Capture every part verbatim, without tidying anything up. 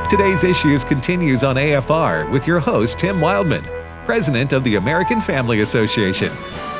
Today's Issues continues on A F R with your host, Tim Wildman, President of the American Family Association.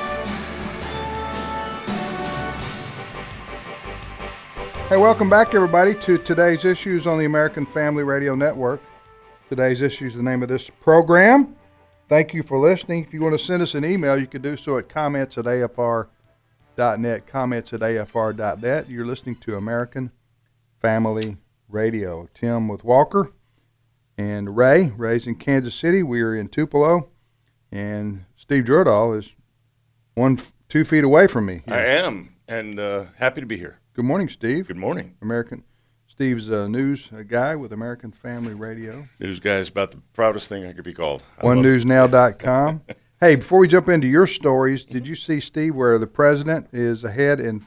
Hey, welcome back, everybody, to Today's Issues on the American Family Radio Network. Today's Issues is the name of this program. Thank you for listening. If you want to send us an email, you can do so at comments at A F R dot net, comments at A F R dot net. You're listening to American Family Radio. Tim with Walker and Ray. Ray's in Kansas City. We're in Tupelo. And Steve Jordahl is one, two feet away from me here. I am, and uh, happy to be here. Good morning, Steve. Good morning. American Steve's a news guy with American Family Radio. News guy is about the proudest thing I could be called. one news now dot com. Hey, before we jump into your stories, did you see, Steve, where the president is ahead in,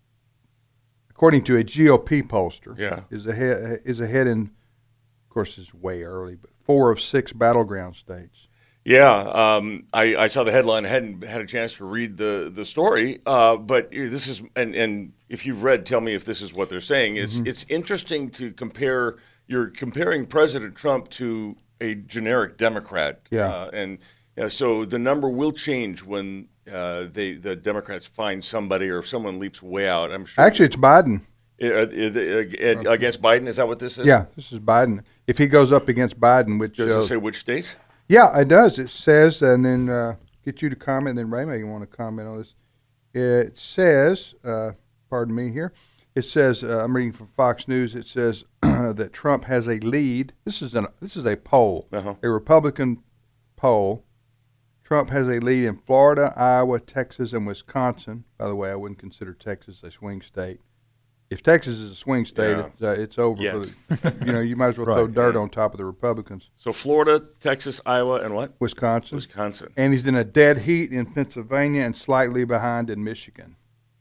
according to a G O P pollster, yeah. is ahead is ahead in, of course, it's way early, but four of six battleground states. Yeah, um, I, I saw the headline. I hadn't had a chance to read the the story, uh, but this is and, and if you've read, tell me if this is what they're saying. It's mm-hmm. it's interesting to compare. You're comparing President Trump to a generic Democrat, yeah, uh, and uh, so the number will change when uh, they the Democrats find somebody or if someone leaps way out. I'm sure. Actually, it's Biden. Uh, uh, against Biden, is that what this is? Yeah, this is Biden. If he goes up against Biden, which does uh, it say which states? Yeah, it does. It says, and then uh, get you to comment, and then Ray may want to comment on this. It says, uh, pardon me here, it says, uh, I'm reading from Fox News, it says that Trump has a lead. This is, an, this is a poll, uh-huh. a Republican poll. Trump has a lead in Florida, Iowa, Texas, and Wisconsin. By the way, I wouldn't consider Texas a swing state. If Texas is a swing state, yeah. it's, uh, it's over. Yet. For the, you know, you might as well right, throw dirt yeah. on top of the Republicans. So Florida, Texas, Iowa, and what? Wisconsin. Wisconsin. And he's in a dead heat in Pennsylvania and slightly behind in Michigan.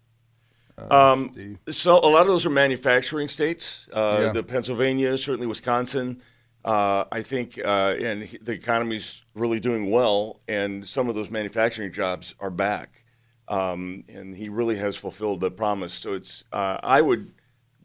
Uh, um, so a lot of those are manufacturing states. Uh, yeah. The Pennsylvania, certainly Wisconsin. Uh, I think, uh, and the economy's really doing well, and some of those manufacturing jobs are back. Um, and he really has fulfilled the promise. So it's, uh, I would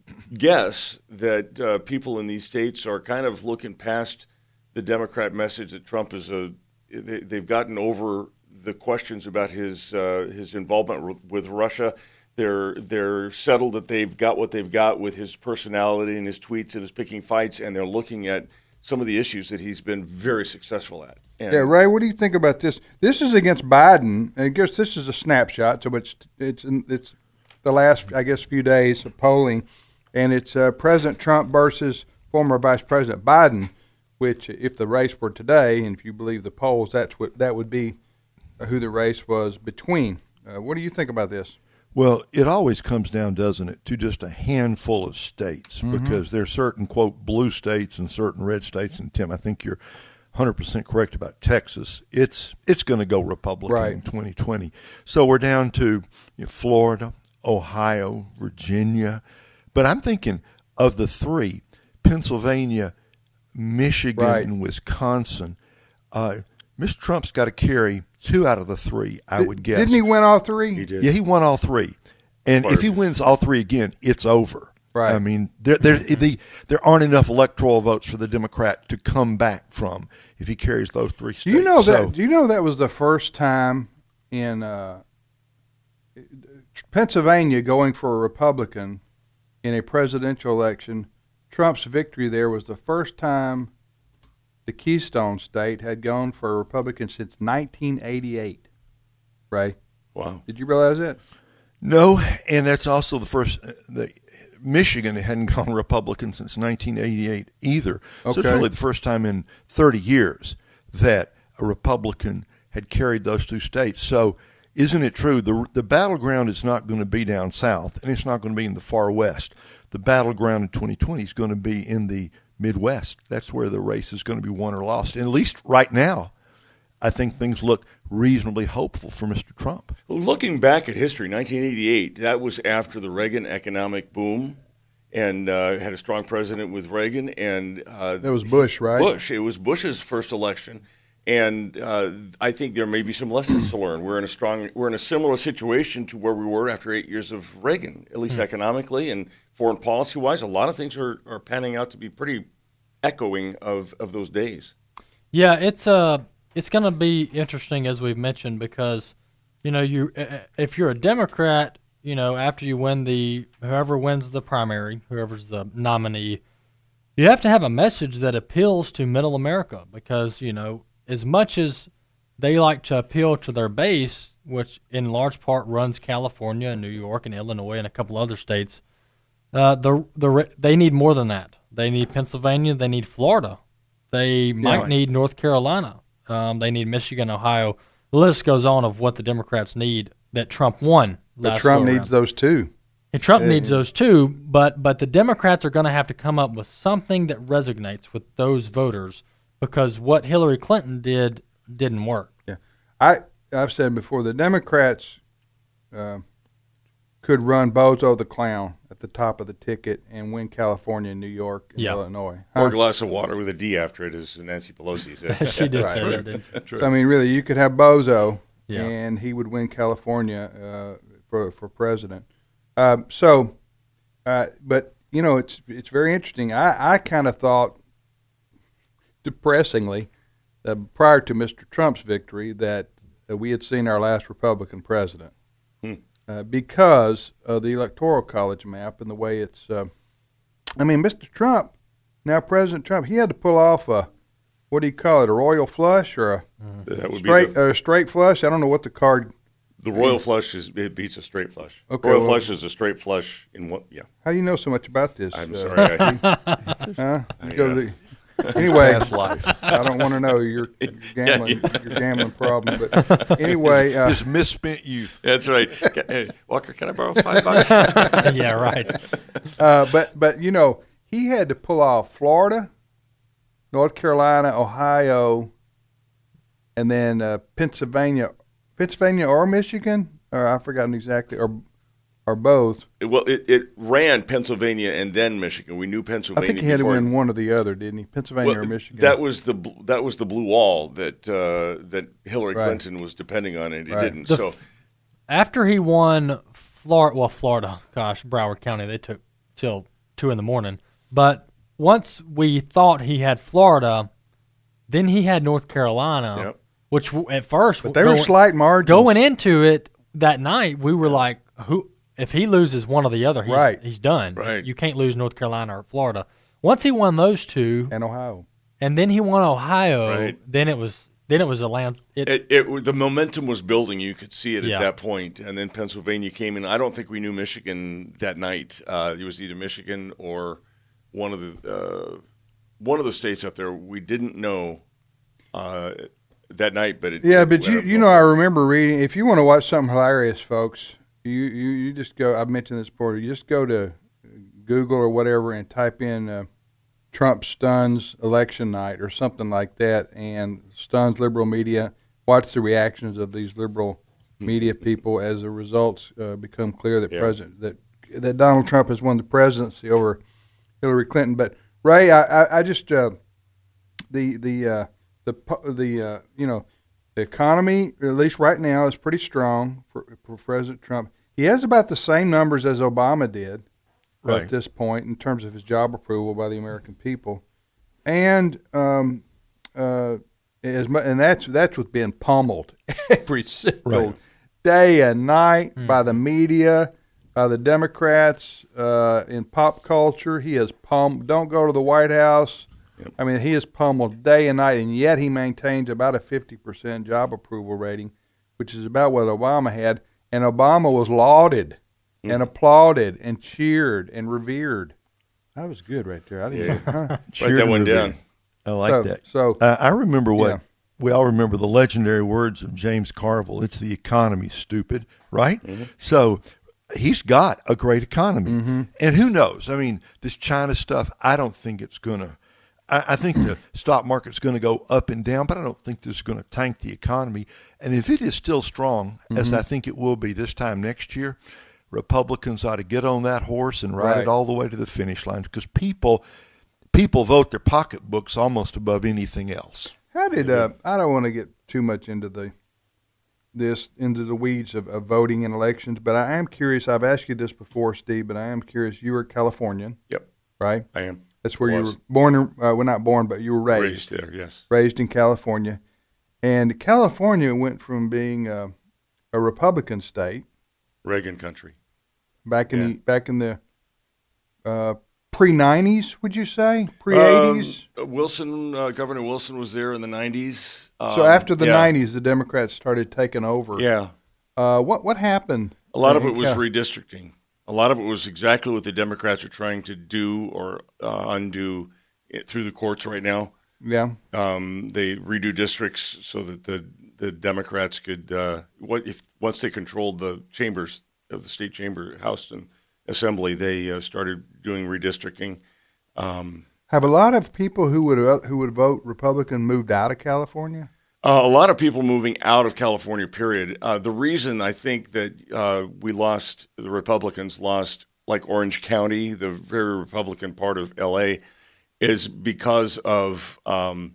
guess that uh, people in these states are kind of looking past the Democrat message that Trump is a. They, they've gotten over the questions about his uh, his involvement r- with Russia. They're they're settled that they've got what they've got with his personality and his tweets and his picking fights, and they're looking at some of the issues that he's been very successful at. And yeah, Ray, what do you think about this? This is against Biden. I guess this is a snapshot, so it's it's it's the last, I guess, few days of polling, and it's uh, President Trump versus former Vice President Biden, which, if the race were today, and if you believe the polls, that's what that would be who the race was between. Uh, what do you think about this? Well, it always comes down, doesn't it, to just a handful of states, mm-hmm. because there are certain, quote, blue states and certain red states. And, Tim, I think you're one hundred percent correct about Texas. It's it's going to go Republican right. in twenty twenty. So we're down to you know, Florida, Ohio, Virginia. But I'm thinking of the three, Pennsylvania, Michigan, right. and Wisconsin, uh, Mister Trump's got to carry two out of the three, I Did, would guess. Didn't he win all three? He did. Yeah, he won all three. And Word. if he wins all three again, it's over. Right. I mean, there there the, there aren't enough electoral votes for the Democrat to come back from if he carries those three states. Do you know so, that? Do you know that was the first time in uh, Pennsylvania going for a Republican in a presidential election? Trump's victory there was the first time the Keystone State had gone for a Republican since nineteen eighty-eight. Ray, wow! Did you realize that? No, and that's also the first. The Michigan hadn't gone Republican since nineteen eighty-eight either. Okay. So it's really the first time in thirty years that a Republican had carried those two states. So isn't it true? The the battleground is not going to be down south, and it's not going to be in the far west. The battleground in twenty twenty is going to be in the Midwest. That's where the race is going to be won or lost. And at least right now, I think things look reasonably hopeful for Mister Trump. Well, looking back at history, nineteen eighty-eight, that was after the Reagan economic boom, and uh, had a strong president with Reagan. And uh, that was Bush, right? Bush. It was Bush's first election. And uh, I think there may be some lessons to learn. We're in a strong, we're in a similar situation to where we were after eight years of Reagan, at least mm-hmm. economically and foreign policy-wise. A lot of things are, are panning out to be pretty echoing of, of those days. Yeah, it's uh, it's going to be interesting, as we've mentioned, because, you know, you if you're a Democrat, you know, after you win the, whoever wins the primary, whoever's the nominee, you have to have a message that appeals to middle America because, you know, as much as they like to appeal to their base, which in large part runs California and New York and Illinois and a couple other states, uh, the the they need more than that. They need Pennsylvania. They need Florida. They might right. need North Carolina. Um, they need Michigan, Ohio. The list goes on of what the Democrats need that Trump won. But last Trump go needs around. those too. And Trump Yeah, needs yeah. those too, but but the Democrats are going to have to come up with something that resonates with those voters because what Hillary Clinton did didn't work. Yeah, I I've said before the Democrats uh, could run Bozo the Clown at the top of the ticket and win California and New York and Yeah. Illinois. Or Huh? a glass of water with a D after it, as Nancy Pelosi said. she did Right. say that, didn't she? So, I mean, really, you could have Bozo, Yeah. and he would win California uh, for for president. Um, so, uh, but you know, it's it's very interesting. I, I kind of thought, depressingly, uh, prior to Mister Trump's victory, that uh, we had seen our last Republican president Hmm. uh, because of the Electoral College map and the way it's. Uh, I mean, Mister Trump, now President Trump, he had to pull off a, what do you call it, a royal flush or a That would straight be the, uh, straight flush? I don't know what the card. the royal flush is it beats a straight flush. Okay, royal well- flush is a straight flush in what? Yeah, How do you know so much about this? I'm uh, sorry. I, Huh? You I, go uh, to the, anyway, Past life. I don't want to know your, your gambling your gambling problem, but anyway, uh, His misspent youth. that's right. Can- hey, Walker, can I borrow five bucks? Yeah, right. uh, but but you know he had to pull off Florida, North Carolina, Ohio, and then uh, Pennsylvania, Pennsylvania or Michigan, or I've forgotten exactly, or or both. Well, it, it ran Pennsylvania and then Michigan. We knew I Pennsylvania. think he had to before. win one or the other, didn't he? Pennsylvania Well, or Michigan? That was the bl- that was the blue wall that uh, that Hillary Right. Clinton was depending on, and he Right. didn't. The So f- After he won Florida, well, Florida, gosh, Broward County, they took till two in the morning. But once we thought he had Florida, then he had North Carolina, Yep. which w- at first, but they were going, slight margins. going into it that night, we were like, who? If he loses one or the other, he's, Right. he's done. Right. You can't lose North Carolina or Florida. Once he won those two, and Ohio. and then he won Ohio, Right. then it was then it was a land. It, it, it the momentum was building. You could see it Yeah. at that point, and then Pennsylvania came in. I don't think we knew Michigan that night. Uh, it was either Michigan or one of the uh, one of the states up there. We didn't know uh, that night, but it, Yeah, it but went you up you know I remember reading. If you want to watch something hilarious, folks, you you, you just go. I've mentioned this before. You just go to Google or whatever and type in uh, Trump stuns election night or something like that, and stuns liberal media. Watch the reactions of these liberal media people as the results uh, become clear that Yeah. president that that Donald Trump has won the presidency over Hillary Clinton. But Ray, I I, I just uh, the the uh, the pu- the uh, you know. The economy, at least right now, is pretty strong for, for President Trump. He has about the same numbers as Obama did Right. at this point in terms of his job approval by the American people, and um, uh, as mu- and that's that's with being pummeled every single Right. day and night by the media, by the Democrats, uh, in pop culture. He is pummeled. Don't go to the White House. I mean, he is pummeled day and night, and yet he maintains about a fifty percent job approval rating, which is about what Obama had. And Obama was lauded and applauded and cheered and revered. That was good right there. I didn't Yeah. huh? Write Cheered that and one revered. down. I like so, that. So, Uh, I remember what Yeah. we all remember the legendary words of James Carville. It's the economy, stupid, right? So he's got a great economy, and who knows? I mean, this China stuff. I don't think it's gonna. I, I think the stock market's going to go up and down, but I don't think this is going to tank the economy. And if it is still strong, as I think it will be this time next year, Republicans ought to get on that horse and ride Right. it all the way to the finish line because people people vote their pocketbooks almost above anything else. how did uh, I don't want to get too much into the this into the weeds of, of voting in elections, but I am curious. I've asked you this before, Steve, but I am curious. You are Californian, Yep, right? I am. That's where It you was. were born. Uh, well, not born, but you were raised. Raised there, yes. Raised in California, and California went from being uh, a Republican state Reagan country. back in Yeah. the back in the uh, pre nineties. Would you say pre eighties? Um, Wilson, uh, Governor Wilson was there in the nineties. Um, so after the yeah. nineties, the Democrats started taking over. Yeah. Uh, what what happened? A lot of in it was Cal- redistricting. A lot of it was exactly what the Democrats are trying to do or uh, undo it through the courts right now. Yeah. Um, they redo districts so that the the Democrats could uh, what if once they controlled the chambers of the state chamber, House and Assembly, they uh, started doing redistricting. Um, Have a lot of people who would who would vote Republican moved out of California? Uh, a lot of people moving out of California, period. Uh, the reason I think that uh, we lost, the Republicans lost, like Orange County, the very Republican part of L A, is because of um,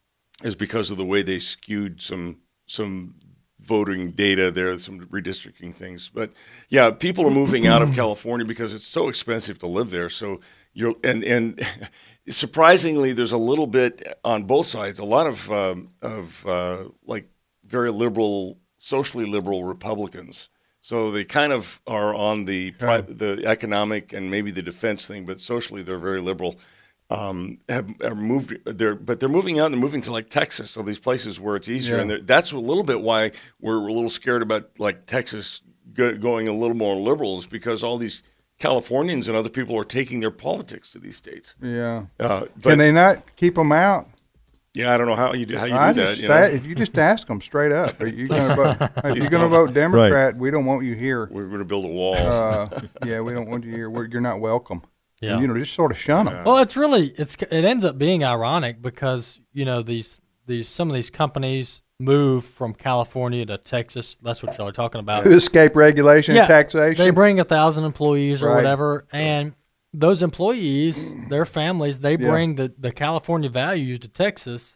is because of the way they skewed some some voting data there, some redistricting things. But yeah, people are moving out of California because it's so expensive to live there. So you're and and. Surprisingly, there's a little bit on both sides. A lot of um, of uh, like very liberal, socially liberal Republicans. So they kind of are on the pri- the economic and maybe the defense thing, but socially they're very liberal. Um, have, have moved there, but they're moving out and they're moving to like Texas, so these places where it's easier. Yeah. And they're- that's a little bit why we're a little scared about like Texas go- going a little more liberal, is because all these Californians and other people are taking their politics to these states. Yeah. Uh, but Can they not keep them out? yeah, I don't know how you do how you I do just that. You sta- know? if you just ask them straight up, are you going to vote? If you're going to vote Democrat, we don't want you here. We're going to build a wall. Uh, yeah, we don't want you here. We're, you're not welcome. Yeah. And, you know, just sort of shun them. Well, it's really it's it ends up being ironic because you know these these some of these companies move from California to Texas. That's what y'all are talking about. To escape regulation Yeah, and taxation. They bring a thousand employees or Right. whatever, and those employees, their families, they Yeah. bring the, the California values to Texas.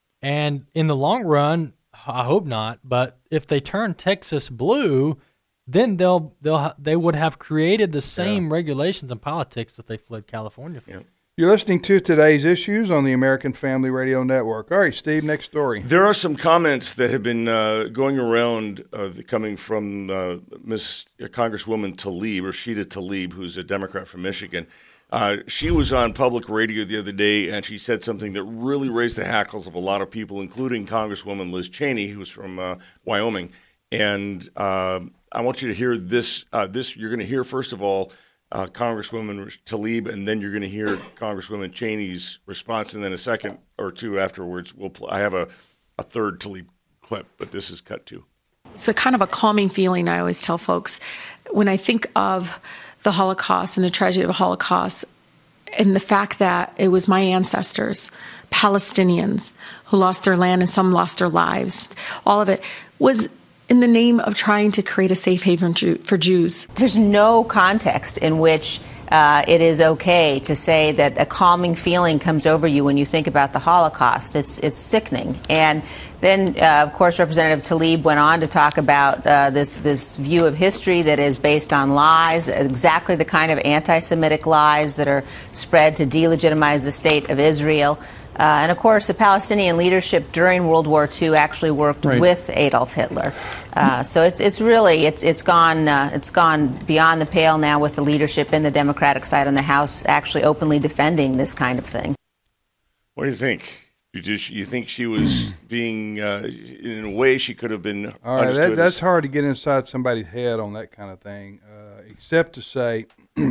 And in the long run, I hope not, but if they turn Texas blue, then they'll they'll ha- they would have created the same regulations and politics that they fled California from. Yeah. You're listening to today's issues on the American Family Radio Network. All right, Steve, next story. There are some comments that have been uh, going around uh, coming from uh, Miss Congresswoman Tlaib, Rashida Tlaib, who's a Democrat from Michigan. Uh, she was on public radio the other day, and she said something that really raised the hackles of a lot of people, including Congresswoman Liz Cheney, who's from uh, Wyoming. And uh, I want you to hear this. Uh, this you're going to hear, first of all, Uh, Congresswoman Tlaib, and then you're going to hear Congresswoman Cheney's response, and then a second or two afterwards, we'll. Pl- I have a, a third Tlaib clip, but this is cut to. It's a kind of a calming feeling, I always tell folks. When I think of the Holocaust and the tragedy of the Holocaust, and the fact that it was my ancestors, Palestinians, who lost their land and some lost their lives, all of it was in the name of trying to create a safe haven Jew- for Jews. There's no context in which uh, it is okay to say that a calming feeling comes over you when you think about the Holocaust. It's it's sickening. And then, uh, of course, Representative Tlaib went on to talk about uh, this this view of history that is based on lies, exactly the kind of anti-Semitic lies that are spread to delegitimize the state of Israel. Uh, and, of course, the Palestinian leadership during World War Two actually worked Right. with Adolf Hitler. Uh, so it's it's really it's it's gone uh, it's gone beyond the pale now, with the leadership in the Democratic side in the House actually openly defending this kind of thing. What do you think? You just you think she was being uh, in a way she could have been All right, understood that, that's as, hard to get inside somebody's head on that kind of thing, uh, except to say,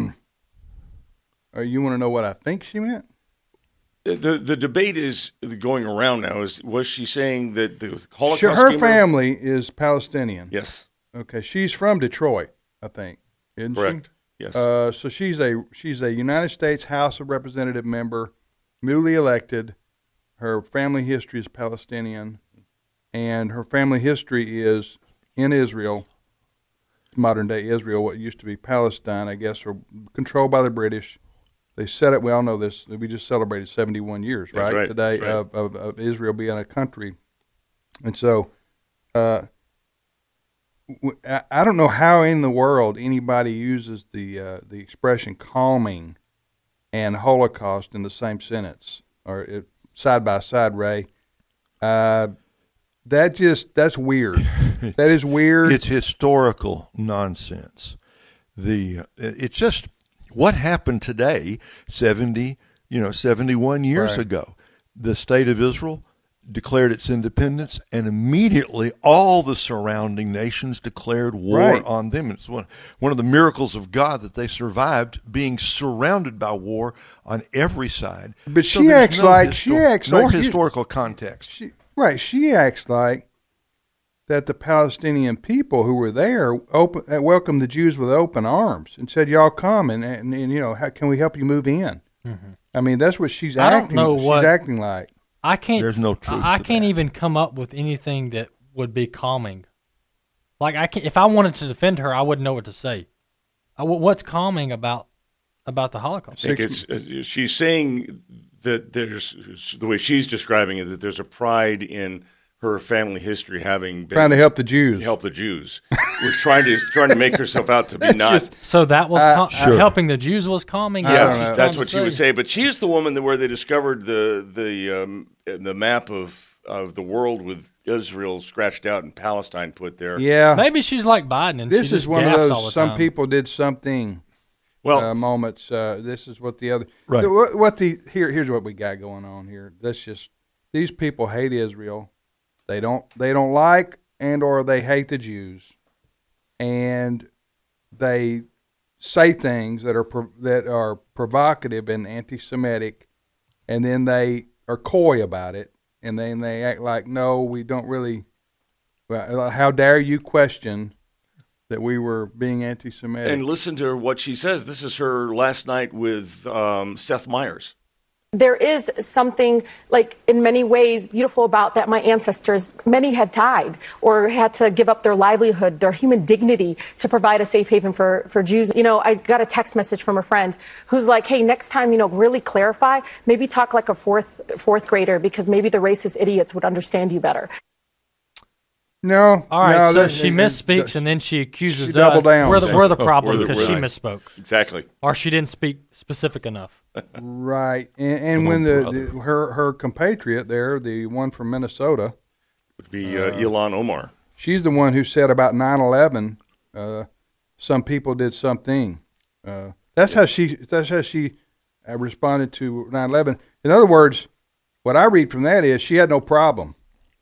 uh, you want to know what I think she meant? the the debate is going around now. Is was she saying that the Holocaust? Sure, her came family is Palestinian. Yes, Okay, she's from Detroit, I think, isn't correct. she? Yes. Uh, so she's a she's a United States House of Representative member, newly elected. Her family history is Palestinian, and her family history is in Israel, modern day Israel, what used to be Palestine, I guess, or controlled by the British. They set it. We all know this. We just celebrated seventy-one years, That's right, right, today that's right. Of, of, of Israel being a country, and so. Uh, I don't know how in the world anybody uses the uh, the expression calming and Holocaust in the same sentence, or it, side by side, Ray. Uh, that just that's weird. That is weird. It's historical nonsense. The it's just what happened today, seventy, you know, seventy-one years Right. ago. The state of Israel declared its independence, and immediately all the surrounding nations declared war Right. on them. It's one one of the miracles of God that they survived being surrounded by war on every side. But So she there's acts no like- she acts no like you- historical context. She, right. She acts like that the Palestinian people who were there open, uh, welcomed the Jews with open arms and said, "Y'all come and, and, and you know, how, can we help you move in?" Mm-hmm. I mean, that's what she's I don't acting. know she's what- acting like. I can't. There's no truth I, I to can't that. even come up with anything that would be calming. Like I can, if I wanted to defend her, I wouldn't know what to say. I, what's calming about about the Holocaust? I think it's, uh, she's saying that there's, the way she's describing it, that there's a pride in her family history having been Trying to help the Jews. help the Jews. Was trying to trying to make herself out to be That's not. just- So that was Uh, cal- sure. helping the Jews was calming. I yeah, don't She's know. trying that's to what she would say. say. But she is the woman that, where they discovered the the um, the map of of the world with Israel scratched out and Palestine put there. Yeah. Maybe she's like Biden, and This she is just one of gaffes all the those. Some time. people did something. Well, uh, moments. Uh, this is what the other. Right. so what, what the here? Here's what we got going on here. Let's just. These people hate Israel. They don't. They don't like and or they hate the Jews, and they say things that are pro- that are provocative and anti-Semitic, and then they are coy about it, and then they act like, no, we don't really. Well, how dare you question that we were being anti-Semitic? and listen to what she says. This is her last night with um, Seth Meyers. There is something, like, in many ways beautiful about that. My ancestors, many had died or had to give up their livelihood, their human dignity to provide a safe haven for, for Jews. You know, I got a text message from a friend who's like, hey, next time, you know, really clarify, maybe talk like a fourth fourth grader, because maybe the racist idiots would understand you better. No. All right, no, so this- she it- misspeaks it- and then she accuses she doubled us. down. We're the, we're the We're problem the- because she right. misspoke, Exactly. or she didn't speak specific enough. Right, and, and Come when on, the, brother. the her her compatriot there, the one from Minnesota, Would be uh, Ilhan Omar. she's the one who said about nine eleven, uh, some people did something. Uh, that's how she. That's how she uh, responded to nine eleven. In other words, what I read from that is she had no problem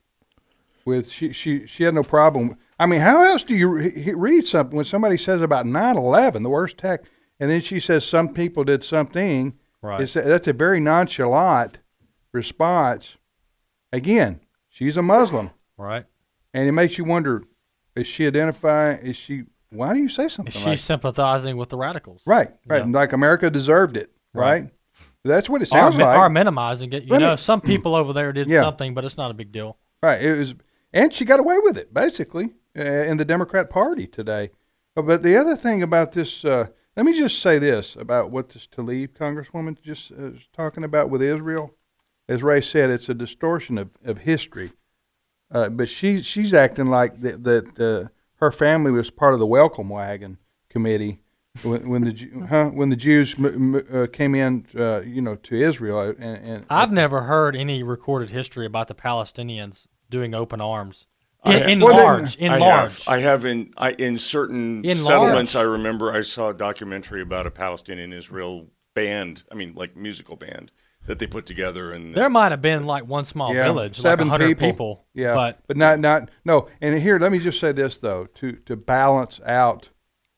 with she she she had no problem. I mean, how else do you re- read something when somebody says about nine eleven, the worst attack, and then she says some people did something? Right. It's, that's a very nonchalant response. Again, she's a Muslim, Right? and it makes you wonder: is she identifying? Is she? Why do you say something Is she like sympathizing with the radicals? right? Right, Yeah. and like America deserved it, right? Right. That's what it Or, sounds mi- like. or minimizing it. You Let me- know, some people over there did Yeah. something, but it's not a big deal. Right. It was, and she got away with it basically uh, in the Democrat Party today. Uh, But the other thing about this, uh, let me just say this about what this Tlaib Congresswoman just uh, is talking about with Israel. As Ray said, it's a distortion of, of history. Uh, but she she's acting like that that uh, her family was part of the Welcome Wagon committee when, when the Ju- huh, when the Jews m- m- uh, came in, uh, you know, to Israel. And, and I've never heard any recorded history about the Palestinians doing open arms. I In, have- in Well, they- large, in I large. have. I have in I, in certain In settlements. large. I remember I saw a documentary about a Palestinian Israel band. I mean, like musical band that they put together. And There might have been like one small Yeah, village, seven like a hundred people. people. Yeah, but but not not no. And here, let me just say this though, to to balance out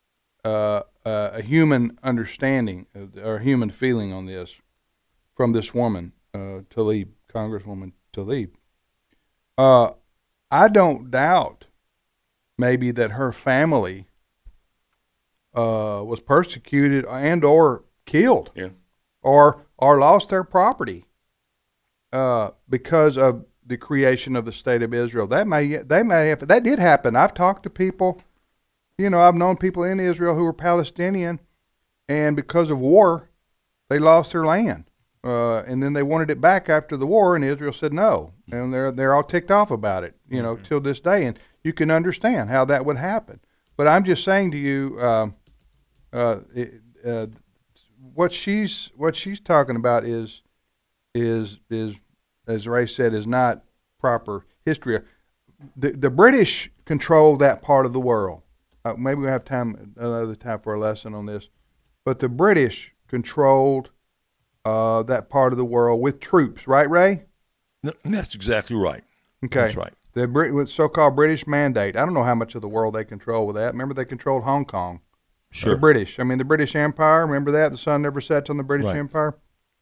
uh, uh, a human understanding of- or human feeling on this from this woman, uh, Tlaib, Congresswoman Tlaib. Uh, I don't doubt maybe that her family uh, was persecuted and or killed Yeah. or or lost their property uh, because of the creation of the state of Israel. That may they may have that did happen. I've talked to people, you know, I've known people in Israel who were Palestinian, and because of war, they lost their land, uh, and then they wanted it back after the war, and Israel said no, and they're they're all ticked off about it, you know, till this day, and you can understand how that would happen. But I'm just saying to you, um, uh, it, uh, what she's what she's talking about is is is as Ray said is not proper history. The the British control that part of the world. Uh, maybe we'll have time another time for a lesson on this, but the British controlled uh, that part of the world with troops, right, Ray? No, that's exactly right. Okay, that's right. The Brit- with so-called British Mandate. I don't know how much of the world they control with that. Remember, they controlled Hong Kong. Sure. The British. I mean, the British Empire. Remember that? The sun never sets on the British Right. Empire.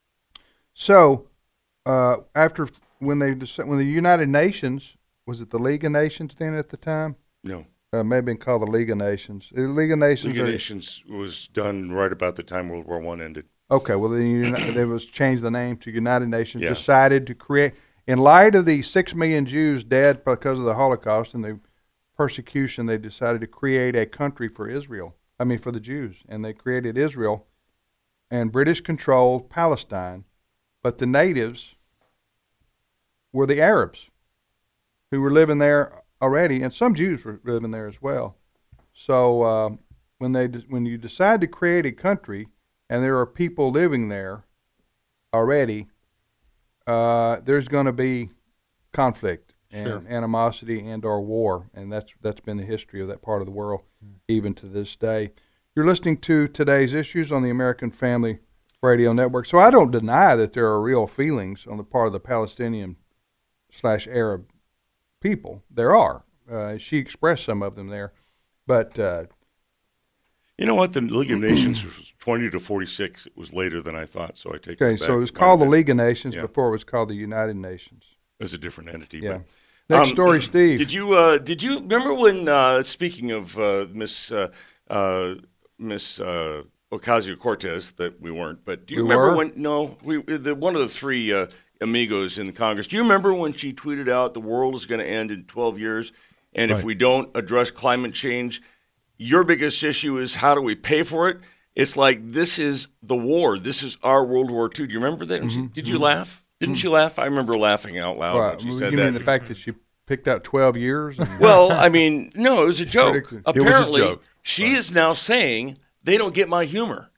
So, uh, after when they when the United Nations, was it the League of Nations then at the time? No. Uh, may have been called the League of Nations. The League of Nations. League of are- Nations was done right about the time World War One ended. Okay, well, then you, they was changed the name to United Nations. Yeah. Decided to create, in light of the six million Jews dead because of the Holocaust and the persecution, they decided to create a country for Israel. I mean, for the Jews, and they created Israel, and British controlled Palestine, but the natives were the Arabs, who were living there already, and some Jews were living there as well. So um, when they when you decide to create a country, and there are people living there already, uh, there's going to be conflict and Sure. animosity and or war, and that's that's been the history of that part of the world, even to this day. You're listening to Today's Issues on the American Family Radio Network. So I don't deny that there are real feelings on the part of the Palestinian slash Arab people. There are. Uh, she expressed some of them there, but uh, You know what? The League of Nations was twenty to forty-six. It was later than I thought, so I take okay. it back. So it was Might called the have been- League of Nations Yeah. before it was called the United Nations. It was a different entity. Yeah. But, Next um, story, Steve. Did you uh, did you remember when? Uh, speaking of uh, Miss uh, uh, Miss uh, Ocasio-Cortez, that we weren't, but do you We remember were? when? No, we the, one of the three uh, amigos in Congress. Do you remember when she tweeted out the world is going to end in twelve years, and if Right. we don't address climate change, your biggest issue is how do we pay for it? It's like this is the war. This is our World War Two. Do you remember that? And she- Did you laugh? Didn't you laugh? I remember laughing out loud Well, when she you said mean that. the fact that she picked out twelve years? And, Well, I mean, no, it was a joke. ridiculous. It was a Apparently, joke. she is now saying they don't get my humor.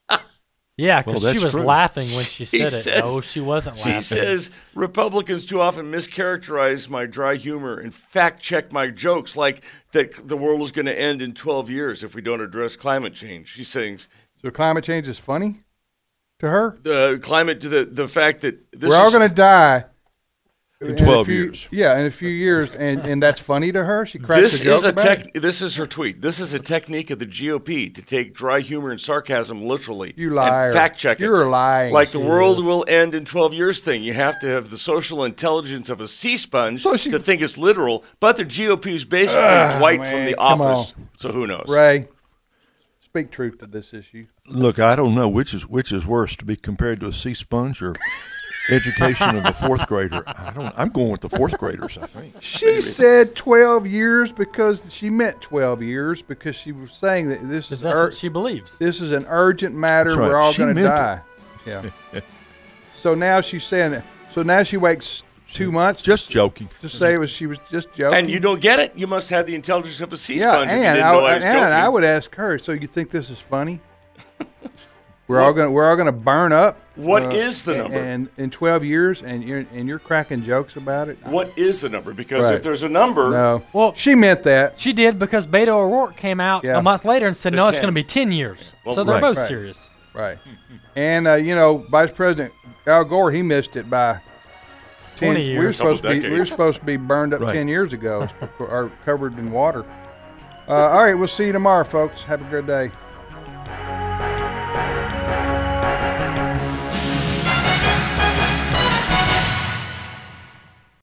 Yeah, Well, because that's she was true. laughing when she She said it. says- no, she wasn't She laughing. says Republicans too often mischaracterize my dry humor and fact check my jokes, like that the world is going to end in twelve years if we don't address climate change. She's saying so climate change is funny to her? the climate, the the fact that this We're all is, going to die. In a twelve few- years. Yeah, in a few years, and, and that's funny to her? She cracks This a joke is a about tech. it? This is her tweet. This is a technique of the G O P to take dry humor and sarcasm literally. You liar. And fact check it. You're lying. Like the She world is. will end in twelve years thing. You have to have the social intelligence of a sea sponge So she- to think it's literal. But the G O P is basically Dwight from man, The come Office. So who knows? Ray, speak truth to this issue. Look, I don't know which is which is worse to be compared to a sea sponge or education of a fourth grader. I don't. I'm going with the fourth graders. I think. She said twelve years because she meant twelve years because she was saying that this is Because that's ur- what she believes. this is an urgent matter. That's right. We're all She going to meant die. Yeah. So now she's saying it. So now she waits two months Just joking. to say it was she was just joking. And you don't get it? You must have the intelligence of a sea yeah, sponge if you and didn't I, know I was and joking. I would ask her. So you think this is funny? We're all gonna we're all gonna burn up. What is the a- number? And in twelve years, and you're and you're cracking jokes about it. What is the number? Because Right. if there's a number, No. Well- she meant that. She did because Beto O'Rourke came out Yeah. a month later and said, To no, it's ten. going to be ten years. Well, so they're right. both Right. serious. Right. And uh, you know, Vice President Al Gore, he missed it by ten, twenty We were years. supposed to Couple be we were decades. supposed to be burned up Right. ten years ago, or covered in water. Uh, all right, we'll see you tomorrow, folks. Have a good day.